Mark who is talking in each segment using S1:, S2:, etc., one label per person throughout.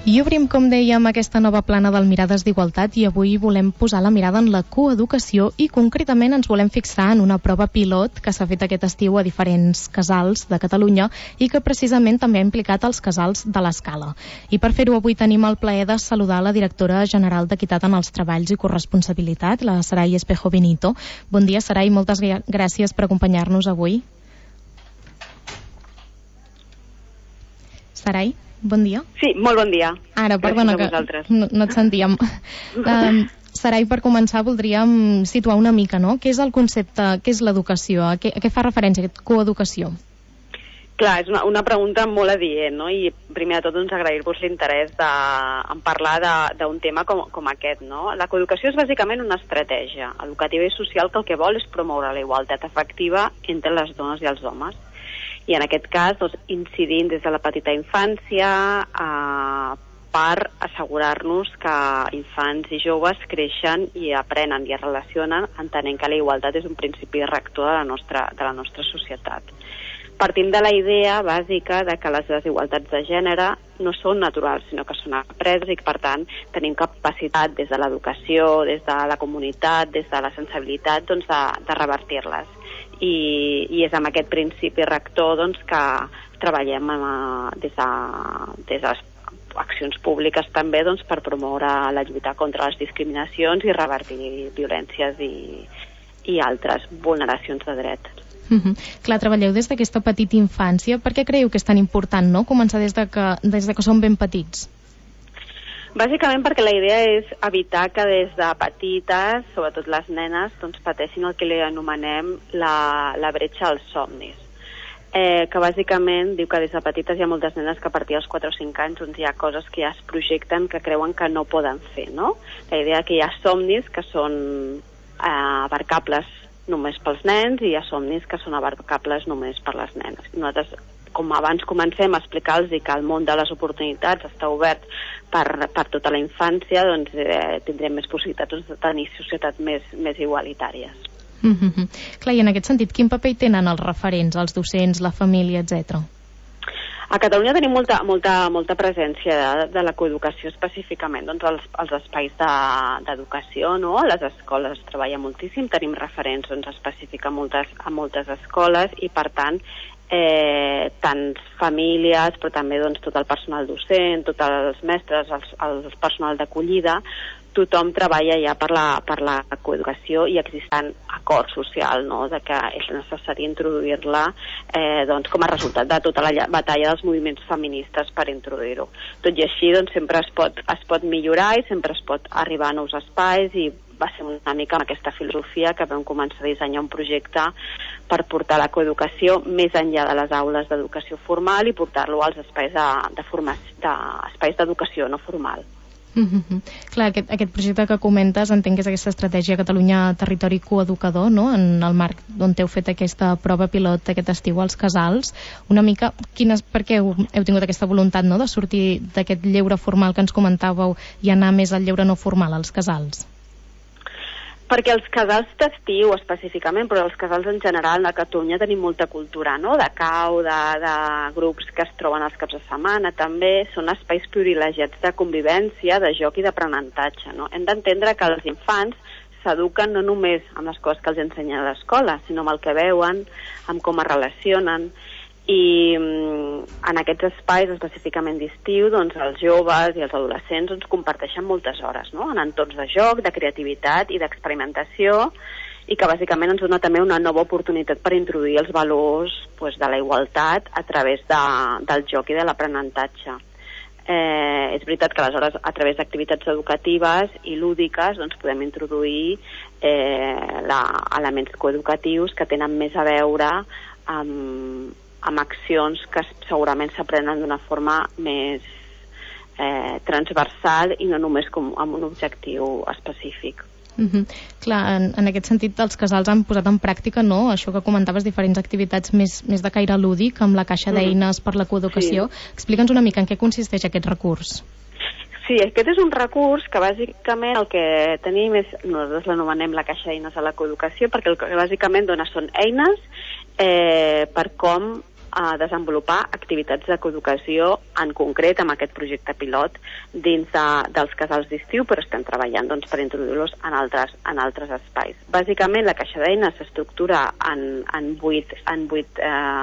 S1: I obrim, com dèiem, aquesta nova plana del Mirades d'Igualtat i avui volem posar la mirada en la coeducació i concretament ens volem fixar en una prova pilot que s'ha fet aquest estiu a diferents casals de Catalunya i que precisament també ha implicat els casals de l'Escala. I per fer-ho avui tenim el plaer de saludar la directora general d'Equitat en els Treballs i Corresponsabilitat, la Saray Espejo Benito. Bon dia, Saray, moltes gràcies per acompanyar-nos avui. Saray, bon dia.
S2: Sí, molt bon dia.
S1: Ara, perdona, que no et sentíem. Saray, per començar, voldríem situar una mica, no? Què és el concepte, què és l'educació? A què fa referència aquest coeducació?
S2: Clar, és una pregunta molt adient, no? I primer de tot doncs, agrair-vos l'interès en parlar d'un tema com aquest, no? La coeducació és bàsicament una estratègia educativa i social que el que vol és promoure la igualtat efectiva entre les dones i els homes. I en aquest cas, doncs, incidint des de la petita infància per assegurar-nos que infants i joves creixen i aprenen i es relacionen entenent que la igualtat és un principi rector de la nostra societat. Partim de la idea bàsica de que les desigualtats de gènere no són naturals, sinó que són apreses i que, per tant, tenim capacitat des de l'educació, des de la comunitat, des de la sensibilitat, doncs, de revertir-les. I és amb aquest principi rector doncs, que treballem des de les accions públiques també doncs, per promoure la lluita contra les discriminacions i revertir violències i altres vulneracions de drets.
S1: Clar, treballeu des d'aquesta petita infància. Per què creieu que és tan important, no?, començar des de que som ben petits?
S2: Bàsicament perquè la idea és evitar que des de petites, sobretot les nenes, doncs pateixin el que li anomenem la bretxa als somnis. Que bàsicament diu que des de petites hi ha moltes nenes que a partir dels 4 o 5 anys doncs, hi ha coses que ja es projecten que creuen que no poden fer, no? La idea que hi ha somnis que són abarcables només pels nens i hi ha somnis que són abarcables només per les nenes. Nosaltres, com abans comencem a explicar-los que el món de les oportunitats està obert per tota la infància, doncs tindrem més possibilitats de tenir societats més igualitàries.
S1: Clar, i en aquest sentit, quin paper hi tenen els referents, els docents, la família, etc.?
S2: A Catalunya tenim molta presència de la coeducació específicament, doncs els espais d'educació, no? A les escoles es treballa moltíssim, tenim referents doncs, específics a moltes escoles i per tant tant famílies, però també doncs, tot el personal docent, tots els mestres, el personal d'acollida, tothom treballa ja per la coeducació i existent acord social, no?, de que és necessari introduir-la doncs, com a resultat de tota la batalla dels moviments feministes per introduir-ho. Tot i així, doncs, sempre es pot millorar i sempre es pot arribar a nous espais i va ser una mica amb aquesta filosofia que vam començar a dissenyar un projecte per portar la coeducació més enllà de les aules d'educació formal i portar-lo als espais espais d'educació no formal.
S1: Clar, aquest projecte que comentes entenc que és aquesta estratègia Catalunya Territori Coeducador, no?, en el marc on heu fet aquesta prova pilot aquest estiu als casals. Una mica, per què heu tingut aquesta voluntat, no?, de sortir d'aquest lleure formal que ens comentàveu i anar més al lleure no formal als casals?
S2: Perquè els casals d'estiu específicament, però els casals en general a Catalunya tenim molta cultura, no?, de cau, de grups que es troben els caps de setmana, també són espais privilegiats de convivència, de joc i d'aprenentatge, no? Hem d'entendre que els infants s'eduquen no només amb les coses que els ensenyen a l'escola, sinó amb el que veuen, amb com es relacionen, i en aquests espais específicament d'estiu doncs els joves i els adolescents doncs, comparteixen moltes hores, no?, en entorns de joc, de creativitat i d'experimentació i que bàsicament ens dona també una nova oportunitat per introduir els valors doncs, de la igualtat a través del joc i de l'aprenentatge. És veritat que aleshores a través d'activitats educatives i lúdiques doncs, podem introduir elements coeducatius que tenen més a veure amb accions que segurament s'aprenen d'una forma més transversal i no només amb un objectiu específic.
S1: Clar, en aquest sentit els casals han posat en pràctica, no?, això que comentaves, diferents activitats més de caire lúdic, amb la caixa d'eines per la coeducació. Sí. Explica'ns una mica en què consisteix aquest recurs.
S2: Sí, aquest és un recurs que bàsicament el que tenim és, nosaltres l'anomenem la caixa d'eines a la coeducació, perquè el que bàsicament dona són eines per com desenvolupar activitats de coeducació, en concret amb aquest projecte pilot, dins dels casals d'estiu, però estem treballant doncs, per introduir-los en altres espais. Bàsicament, la caixa d'eines s'estructura en 8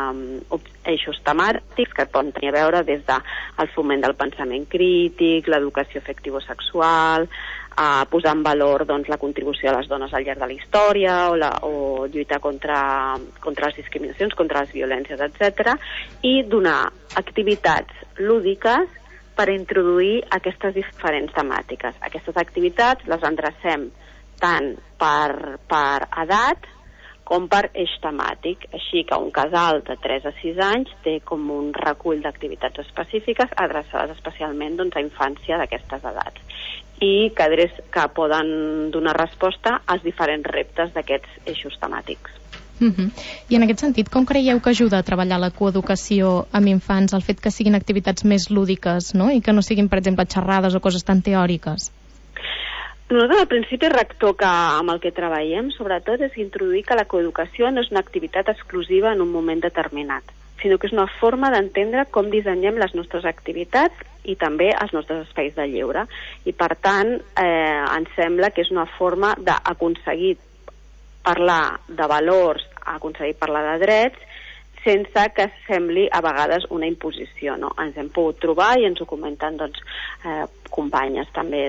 S2: eixos temàtics que poden tenir a veure des del foment del pensament crític, l'educació afectivo-sexual, posar en valor doncs, la contribució de les dones al llarg de la història o lluitar contra les discriminacions, contra les violències, etc. I donar activitats lúdiques per introduir aquestes diferents temàtiques. Aquestes activitats les endrecem tant per edat com per eix temàtic, així que un casal de 3 a 6 anys té com un recull d'activitats específiques adreçades especialment doncs, a infància d'aquestes edats i que poden donar resposta als diferents reptes d'aquests eixos temàtics.
S1: I en aquest sentit, com creieu que ajuda a treballar la coeducació amb infants el fet que siguin activitats més lúdiques, no? I que no siguin, per exemple, xerrades o coses tan teòriques?
S2: Nosaltres, al principi rector amb el que treballem, sobretot, és introduir que la coeducació no és una activitat exclusiva en un moment determinat, sinó que és una forma d'entendre com dissenyem les nostres activitats i també els nostres espais de lleure. I, per tant, ens sembla que és una forma d'aconseguir parlar de valors, aconseguir parlar de drets, sense que sembli a vegades una imposició, no? Ens hem pogut trobar i ens ho comenten doncs, companyes també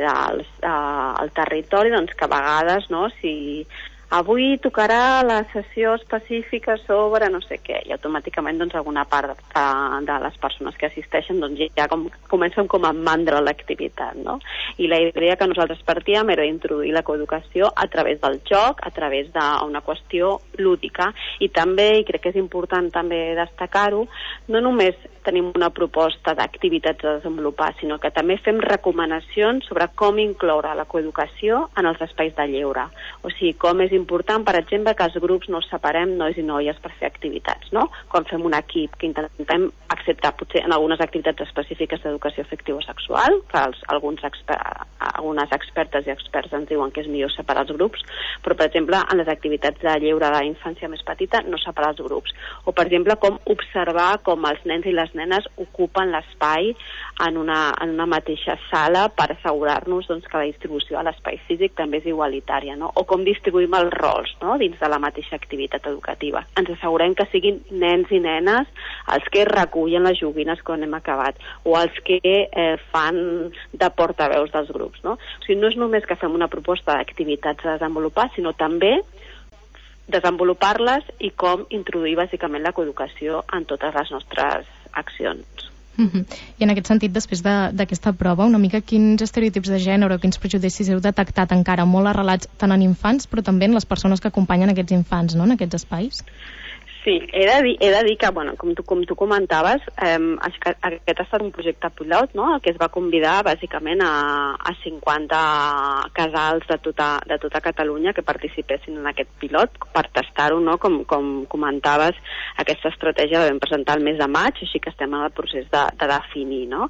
S2: del territori, doncs, que a vegades, no, si avui tocarà la sessió específica sobre no sé què, i automàticament doncs, alguna part de les persones que assisteixen doncs, ja comencen com a mandra l'activitat, no? I la idea que nosaltres partíem era introduir la coeducació a través del joc, a través d'una qüestió lúdica, i també, i crec que és important també destacar-ho, no només tenim una proposta d'activitats a desenvolupar, sinó que també fem recomanacions sobre com incloure la coeducació en els espais de lleure. O sigui, com és important, per exemple, que els grups no separem nois i noies per fer activitats, no? Quan fem un equip que intentem acceptar potser en algunes activitats específiques d'educació afectivo-sexual, que algunes expertes i experts ens diuen que és millor separar els grups, però, per exemple, en les activitats de lleure de la infància més petita, no separar els grups. O, per exemple, com observar com els nens i les nenes ocupen l'espai en una mateixa sala per assegurar-nos doncs, que la distribució a l'espai físic també és igualitària, no? O com distribuïm els rols, no? Dins de la mateixa activitat educativa. Ens assegurem que siguin nens i nenes els que recullen les joguines quan hem acabat o els que fan de portaveus dels grups, no? O sigui, no és només que fem una proposta d'activitats a desenvolupar, sinó també desenvolupar-les i com introduir bàsicament la coeducació en totes les nostres accions.
S1: I en aquest sentit, després d'aquesta prova, una mica quins estereotips de gènere o quins prejudicis heu detectat encara molt arrelats tant en infants però també en les persones que acompanyen aquests infants, no?, en aquests espais?
S2: Sí, he de dir que, bueno, com tu comentaves, aquest ha estat un projecte pilot, no?, que es va convidar bàsicament a 50 casals de tota Catalunya que participessin en aquest pilot per tastar-ho, no?, com comentaves, aquesta estratègia la vam presentar el mes de maig, així que estem en el procés de definir, no?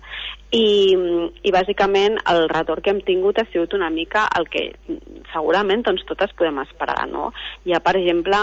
S2: I bàsicament el retorn que hem tingut ha sigut una mica el que segurament doncs, totes podem esperar, no? Hi ha, per exemple,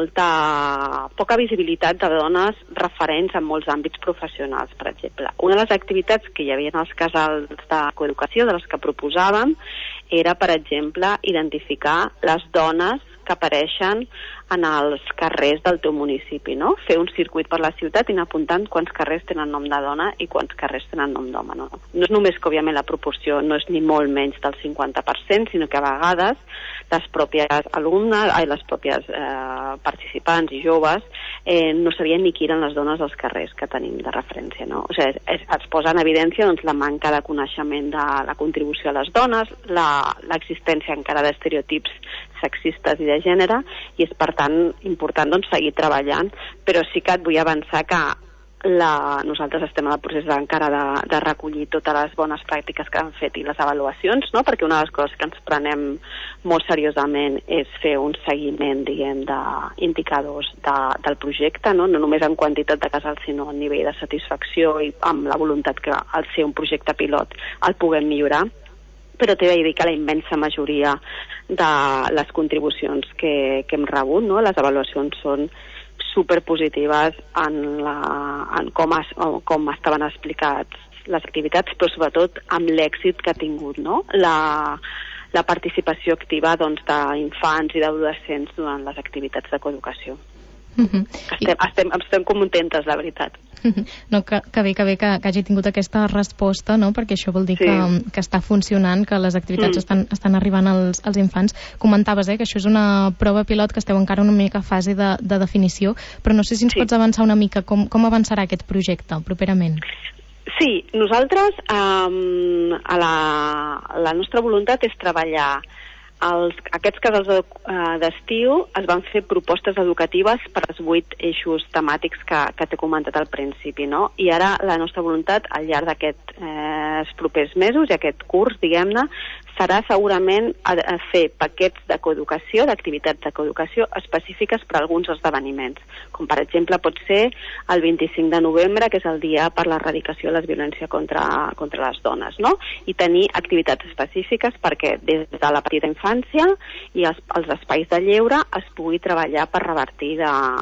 S2: poca visibilitat de dones referents en molts àmbits professionals, per exemple. Una de les activitats que hi havia en els casals de coeducació, de les que proposàvem, era, per exemple, identificar les dones que apareixen en els carrers del teu municipi, no? Fer un circuit per la ciutat i anar apuntant quants carrers tenen nom de dona i quants carrers tenen nom d'home, no? No és només que, òbviament, la proporció no és ni molt menys del 50%, sinó que a vegades les pròpies alumnes, les pròpies participants i joves no sabien ni qui eren les dones als carrers que tenim de referència, no? O sigui, es posa en evidència doncs, la manca de coneixement de la contribució a les dones, l'existència encara d'estereotips sexistes i de gènere, i és per tant important doncs, seguir treballant, però sí que et vull avançar que nosaltres estem en el procés encara de recollir totes les bones pràctiques que han fet i les avaluacions, no? Perquè una de les coses que ens prenem molt seriosament és fer un seguiment, diguem, d'indicadors del projecte, no? No només en quantitat de casals, sinó a nivell de satisfacció i amb la voluntat que al ser un projecte pilot el puguem millorar. Però t'he de dir que la immensa majoria de les contribucions que hem rebut, no? Les avaluacions són superpositives en com estaven explicats les activitats, però sobretot amb l'èxit que ha tingut, no? La participació activa d'infants i d'adolescents durant les activitats de coeducació. Estem contentes, la veritat.
S1: No, que bé que hagi tingut aquesta resposta, no? Perquè això vol dir que està funcionant, que les activitats estan arribant als infants. Comentaves que això és una prova pilot, que esteu encara una mica a fase de definició, però no sé si ens pots avançar una mica com avançarà aquest projecte properament.
S2: Sí, nosaltres la nostra voluntat és treballar aquests casals d'estiu. Es van fer propostes educatives per als 8 eixos temàtics que t'he comentat al principi, no? I ara la nostra voluntat al llarg d'aquests propers mesos i aquest curs, diguem-ne, serà segurament fer paquets de coeducació, d'activitats de coeducació específiques per a alguns esdeveniments, com per exemple pot ser el 25 de novembre, que és el dia per l'erradicació de la violència contra les dones, no? I tenir activitats específiques perquè des de la petita infància i els espais de lleure es pugui treballar per revertir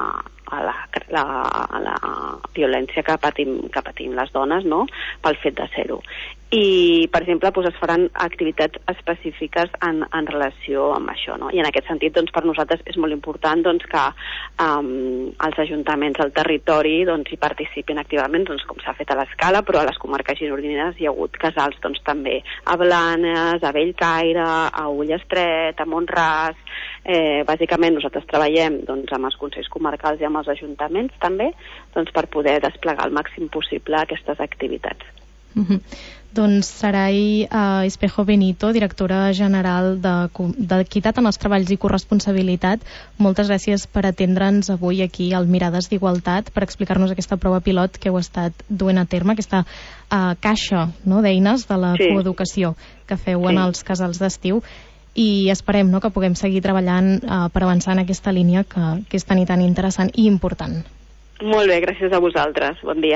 S2: la violència que patim les dones, no?, pel fet de ser-ho. I, per exemple, es faran activitats específiques en relació amb això, no? I en aquest sentit, per nosaltres és molt important que els ajuntaments del territori hi participin activament, com s'ha fet a l'Escala, però a les comarques gironines hi ha hagut casals també a Blanes, a Bellcaire, a Ullestret, a Mont-ras. Bàsicament nosaltres treballem amb els consells comarcals i amb els ajuntaments també per poder desplegar al màxim possible aquestes activitats.
S1: Doncs Saray Espejo Benito, directora general d'Equitat en els Treballs i Corresponsabilitat, moltes gràcies per atendre'ns avui aquí al Mirades d'Igualtat, per explicar-nos aquesta prova pilot que heu estat duent a terme, aquesta caixa d'eines de la coeducació que feu en els casals d'estiu, i esperem que puguem seguir treballant per avançar en aquesta línia que és tan i tan interessant i important.
S2: Molt bé, gràcies a vosaltres. Bon dia.